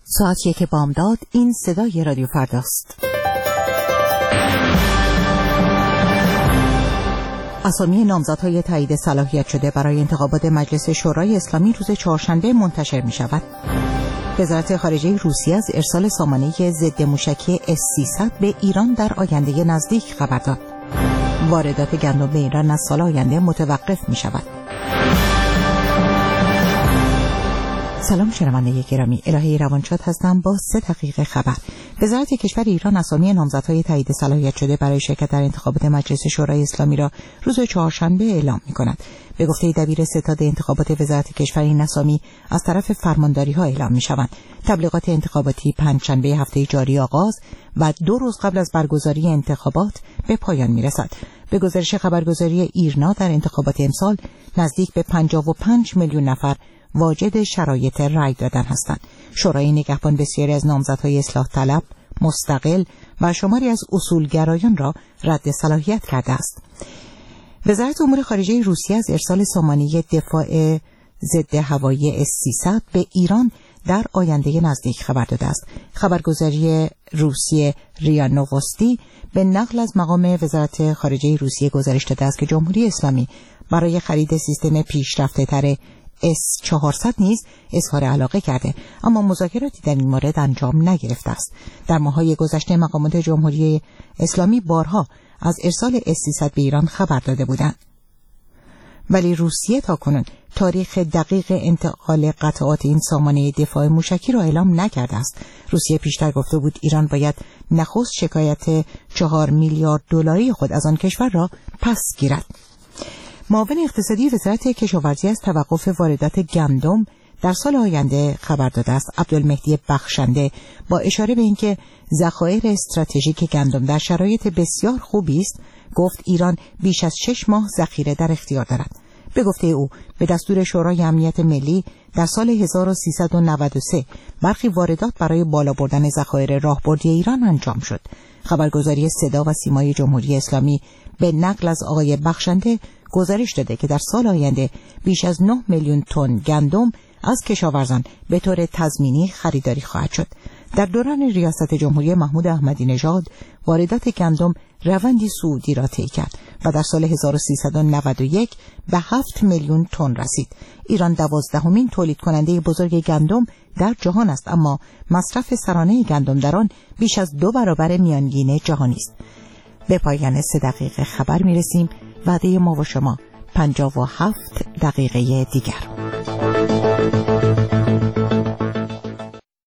ساعت 1 بامداد. این صدای رادیو فرداست. اسامی نامزدهای تایید صلاحیت شده برای انتخابات مجلس شورای اسلامی روز چهارشنبه منتشر می شود. وزارت خارجه روسیه از ارسال سامانه ضد موشکی S-300 به ایران در آینده نزدیک خبر داد. واردات گندم به ایران از سال آینده متوقف می شود. سلام شنونده گرامی، الهه روانشاد هستم با 3 دقیقه خبر. وزارت کشور ایران اسامی نامزدهای تایید صلاحیت شده برای شرکت در انتخابات مجلس شورای اسلامی را روز چهارشنبه اعلام می‌کند. به گفته دبیر ستاد انتخابات وزارت کشور، این اسامی از طرف فرمانداری‌ها اعلام می‌شوند. تبلیغات انتخاباتی پنجشنبه هفته جاری آغاز و 2 روز قبل از برگزاری انتخابات به پایان می‌رسد. به گزارش خبرگزاری ایرنا در انتخابات امسال نزدیک به 55 میلیون نفر واجد شرایط رأی دادن هستند. شورای نگهبان بسیاری از نامزدهای اصلاح طلب، مستقل و شماری از اصولگرایان را رد صلاحیت کرده است. وزارت امور خارجه روسیه از ارسال سامانه دفاع ضد هوایی S-300 به ایران در آینده نزدیک خبر داده است. خبرگزاری روسیه ریا نووستی به نقل از مقام وزارت خارجه روسیه گزارش داده است که جمهوری اسلامی برای خرید سیستم پیشرفته‌تر S-400 نیز اظهار علاقه کرده، اما مذاکراتی در این مورد انجام نگرفته است. در ماه‌های گذشته مقامات جمهوری اسلامی بارها از ارسال S-300 به ایران خبر داده بودند، ولی روسیه تاکنون تاریخ دقیق انتقال قطعات این سامانه دفاع موشکی را اعلام نکرده است. روسیه پیشتر گفته بود ایران باید نخست شکایت 4 میلیارد دلاری خود از آن کشور را پس گیرد. معاون اقتصادی وزارت کشاورزی از توقف واردات گندم در سال آینده خبر داده است. عبدالمهدی بخشنده با اشاره به اینکه ذخایر استراتژیک گندم در شرایط بسیار خوبی است، گفت ایران بیش از 6 ماه ذخیره در اختیار دارد. به گفته او به دستور شورای امنیت ملی در سال 1393 برخی واردات برای بالا بردن ذخایر راهبردی ایران انجام شد. خبرگزاری صدا و سیمای جمهوری اسلامی به نقل از آقای بخشنده گزارش داده که در سال آینده بیش از 9 میلیون تن گندم از کشاورزان به طور تضمینی خریداری خواهد شد. در دوران ریاست جمهوری محمود احمدی نژاد واردات گندم روندی صعودی را طی کرد و در سال 1391 به 7 میلیون تن رسید. ایران 12مین تولید کننده بزرگ گندم در جهان است، اما مصرف سرانه گندم در آن بیش از 2 برابر میانگین جهانی است. به پایان 3 دقیقه خبر میرسیم. وعده ما و شما 57 دقیقه دیگر.